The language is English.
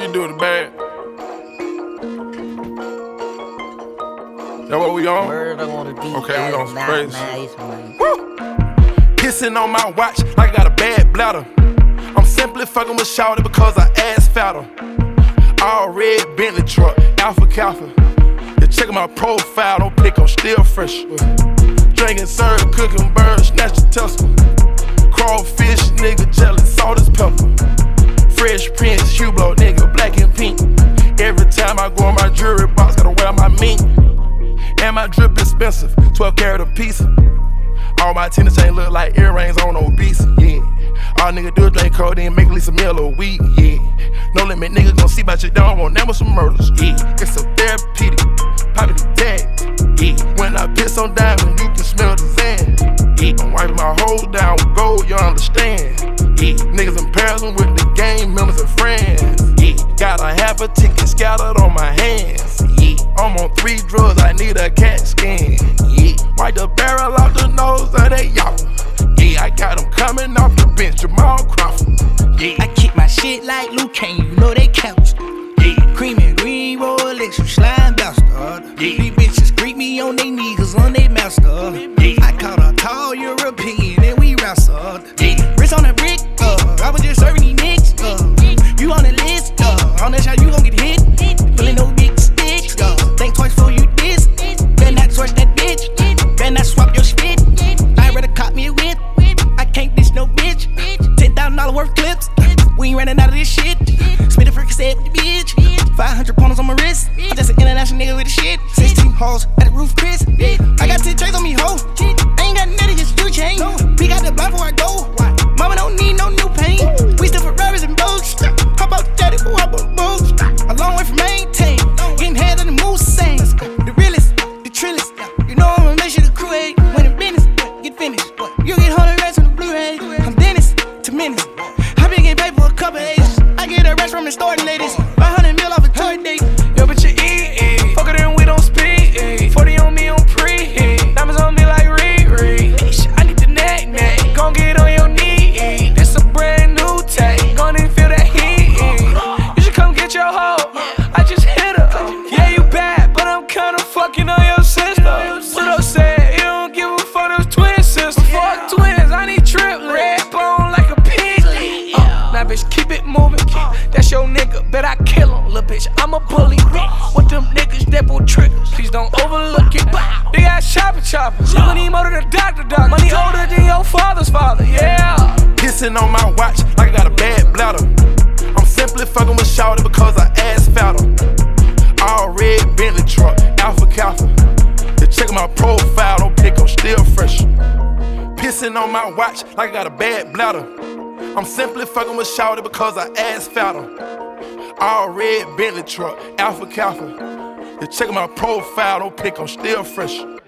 you do the bad. That what we on? Okay, we on some crazy. Woo! Pissing on my watch like I got a bad bladder. I'm simply fucking with shawty because I ass fatter. All red Bentley truck, Alpha Kappa. You checkin' my profile, don't pick, I'm still fresh. Drinking, serve, cooking birds, snatch the Tesla. Crawfish, nigga, jealous, salt is pepper. Fresh Prince, Hublot, nigga, black and pink. Every time I go in my jewelry box, gotta wear my mink. And my drip expensive, 12 karat a piece. All my tennis chain look like earrings on obese, yeah. All nigga do is drink codeine, make at least a meal or weed, yeah. No limit, nigga gon' see about your dog, won't name some murders, yeah. It's so therapeutic, poppin' the tag, yeah. When I piss on diamond, you can smell the sand, yeah. I'm wiping my hole down with gold, you understand, yeah. Niggas in Paris with the gang members and friends, yeah. Got a half a ticket scattered on my hands, yeah. I'm on 3 drugs, I need a CAT scan, yeah. Wipe the barrel off the nose of that y'all. Yeah, I got them coming off the bench, Jamal Crawford. Yeah, I kick my shit like Luke Kane, you know they couch. Yeah, cream and green Rolex, you slime bastard. Yeah, these bitches greet me on they knees, cause I'm they master. Yeah, I caught a tall European and we wrestled. Yeah, wrist on the brick, I was just serving these niggas. You on the list, on that shot you gon' get hit. Pulling no big sticks, think twice before you diss. Better not twerk that bitch, better not swap your spit. I'd rather cop me a whip. I can't dish no bitch. $10,000 worth clips. We ain't running out of this shit. Spit a freaking set with the bitch. 500 pointers on my wrist. I'm just an international nigga with the shit. 16 hoes at the roof, Chris. I got 10 chains on me, ho. I ain't got nothing, just do chain. We got the block before I go. Mama don't need no new paint. We still for rubbers and boats. Hop out the jetty, hop on boats. A long way from maintain. Getting head of the moose same. The realest, the trillest. You know I'ma make sure the crew ain't when the business get finished. You get 100 racks on the Blu-ray. I'm Dennis to Menace. I been getting paid for a couple days. I get a rest from the store ladies. 500 mil off a toy date. Yo, but you eat. Fuck it and we don't speak. 40 on me on pre. Diamonds on me like Riri. I need the neck. Gon' get on your knee. This a brand new take. Gon' even feel that heat. You should come get your hoe. I just hit her. Yeah, you bad, but I'm kinda fucking on your sister. Pseudo said you don't give a fuck, those twin sisters. Fuck twins, I need trip. Red bone like a pig. Now bitch, keep it moving. That's your nigga, bet I kill him. Lil' bitch, I'm a bully. With them niggas that pull triggers, please don't overlook it. Big ass chopper. You gon' need more than a doctor. Money older than your father's father, yeah. Pissing on my watch like I got a bad bladder. I'm simply fucking with shawty because I ass fatter. All red Bentley truck, Alpha Kappa. You checkin' my profile, don't pick, I'm still fresh. Pissing on my watch like I got a bad bladder. I'm simply fucking with shawty because I ass fatter. All red Bentley truck, Alpha Kappa. You checkin' my profile, don't pick, I'm still fresh.